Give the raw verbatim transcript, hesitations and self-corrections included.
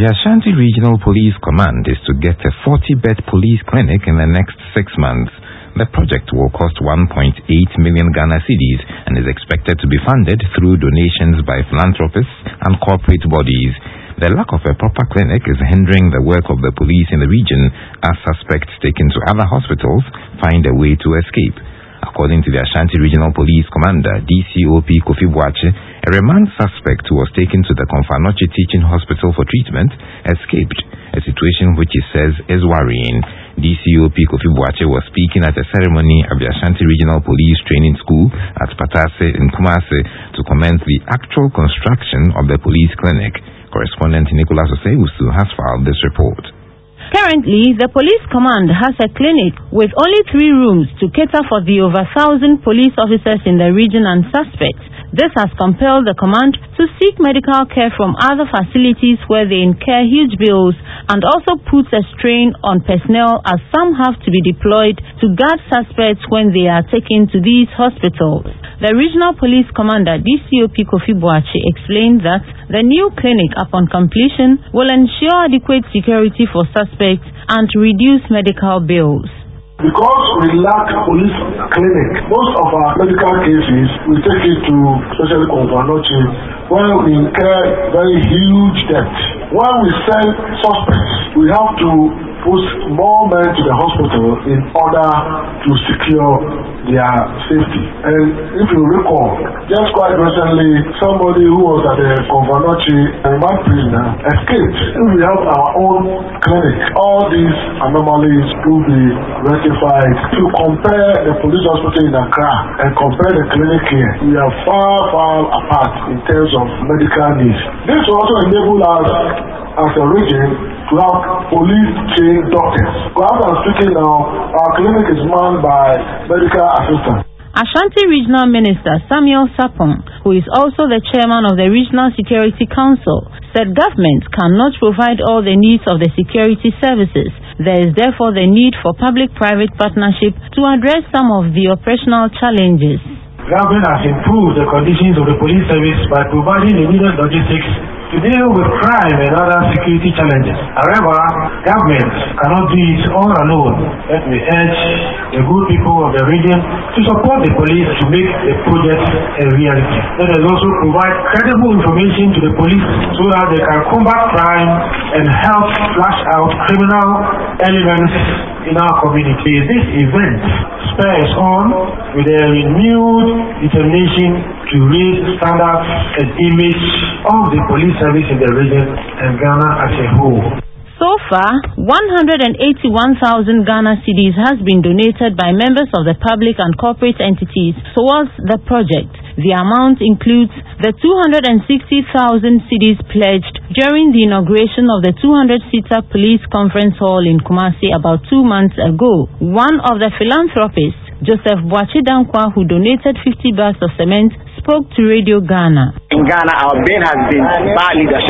The Ashanti Regional Police Command is to get a forty-bed police clinic in the next six months. The project will cost one point eight million Ghana cedis and is expected to be funded through donations by philanthropists and corporate bodies. The lack of a proper clinic is hindering the work of the police in the region as suspects taken to other hospitals find a way to escape. According to the Ashanti Regional Police Commander, D C O P Kofi Boakye, a remand suspect who was taken to the Komfanoche Teaching Hospital for treatment escaped, a situation which he says is worrying. D C O P Kofi Boakye was speaking at a ceremony at the Ashanti Regional Police Training School at Patase in Kumasi to commence the actual construction of the police clinic. Correspondent Nicholas Oseiwusu has filed this report. Currently, the police command has a clinic with only three rooms to cater for the over thousand police officers in the region and suspects. This has compelled the command to seek medical care from other facilities where they incur huge bills and also puts a strain on personnel as some have to be deployed to guard suspects when they are taken to these hospitals. The regional police commander, D C O P Kofi Boakye, explained that the new clinic upon completion will ensure adequate security for suspects and reduce medical bills. Because we lack a police clinic, most of our medical cases we take it to especially Komfanoche where we incur very huge debt. When we send suspects, we have to put more men to the hospital in order to secure their safety. And if you recall, just quite recently, somebody who was at the Komfanoche remand prisoner escaped. If we have our own clinic, all these anomalies will be rectified. If you compare the police hospital in Accra and compare the clinic here, we are far, far apart in terms of medical needs. This will also enable us as a region to have police-trained doctors. As I'm speaking now, our clinic is manned by medical assistants. Ashanti Regional Minister Samuel Sapong, who is also the chairman of the Regional Security Council, said government cannot provide all the needs of the security services. There is therefore the need for public-private partnership to address some of the operational challenges. Government has improved the conditions of the police service by providing the needed logistics to deal with crime and other security challenges. However, government cannot do it all alone. Let me urge the good people of the region to support the police to make the project a reality. Let us also provide credible information to the police so that they can combat crime and help flush out criminal elements in our community. This event spurs on with a renewed determination to raise standards and image of the police service in the region and Ghana as a whole. So far, one hundred eighty-one thousand Ghana cedis has been donated by members of the public and corporate entities towards the project. The amount includes the two hundred sixty thousand cedis pledged during the inauguration of the two hundred seater police conference hall in Kumasi about two months ago. One of the philanthropists, Joseph Boakye Dankwa, who donated fifty bags of cement, spoke to Radio Ghana. In Ghana, our bane has been bad leadership.